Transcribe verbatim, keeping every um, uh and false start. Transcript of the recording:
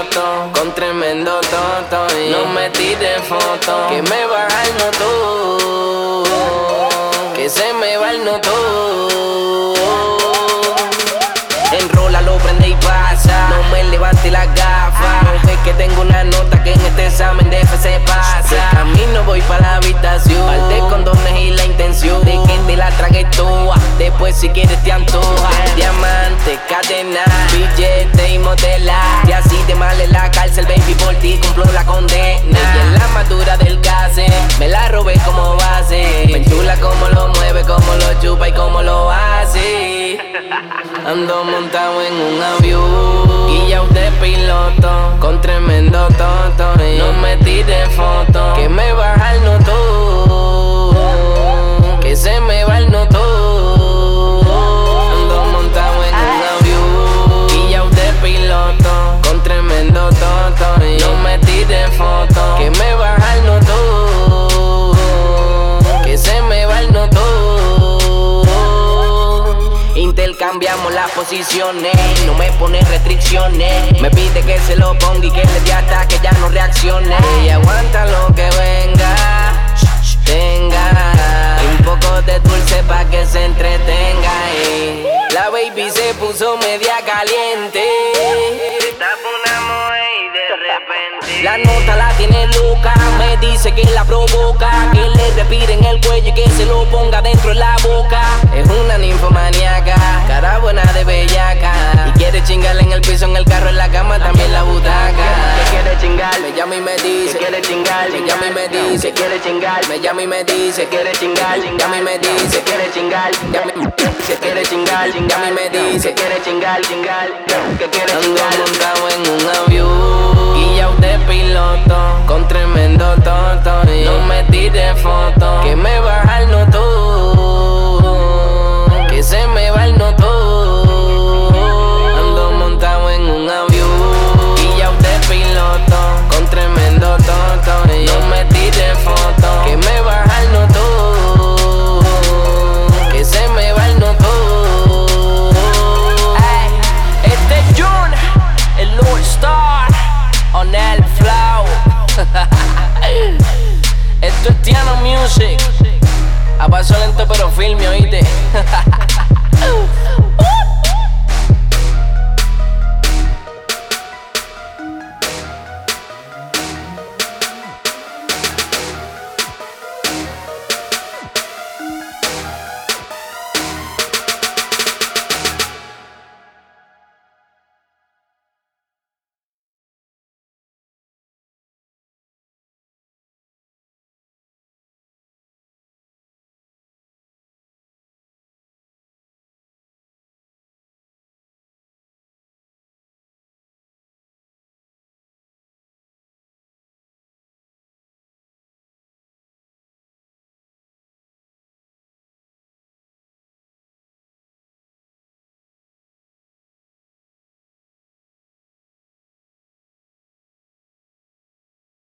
piloto, con tremendo toto. No me tires foto, que me baja el noto, que se me va el noto. Enrola, lo prende y pasa, no me levante las gafas. No ves que tengo una nota que en este examen de F se pasa. Camino voy pa' la habitación, par de condones y la intención de que te la trague toda. Después si quieres te antoja. Diamante, cadena, billete y modela. Y así de mal en la cárcel, baby, por ti cumplo la condena. Ella es la madura del case, me la robé como base. Me enchula como lo mueve, como lo chupa y como lo hace. Ando montado en un avión, guillao de piloto, con tremendo toto. No me tires foto, que me baja el noto, que se me va el noto. Ando montado en un avión, guillao de piloto, con tremendo toto. No me tires foto, que me baja el noto, que se me va el noto. Intercambiamos las posiciones, no me pone restricciones. Me pide que se lo ponga y que le dé hasta que ya no reaccione. Y aguanta lo que venga, tenga un poco de dulce pa' que se entretenga. eh. La baby se puso media caliente, de repente la nota la tiene loca, me dice que la provoca, que le respire en el cuello y que se lo ponga dentro de la boca. Es una ninfomaníaca, cara buena de bellaca, y quiere chingarle en el piso, en el carro, en la cama, también la butaca. Que quiere chingar, me llama y me dice, quiere chingar, me llama y me dice, quiere chingar, me llama y me dice, quiere chingar, llama y me dice, quiere chingar, se quiere chingar, llama y me dice, quiere chingar, chingar, que quiere chingar. Ando montado en un avión, guillao de piloto, con tremendo toto. No me tires foto,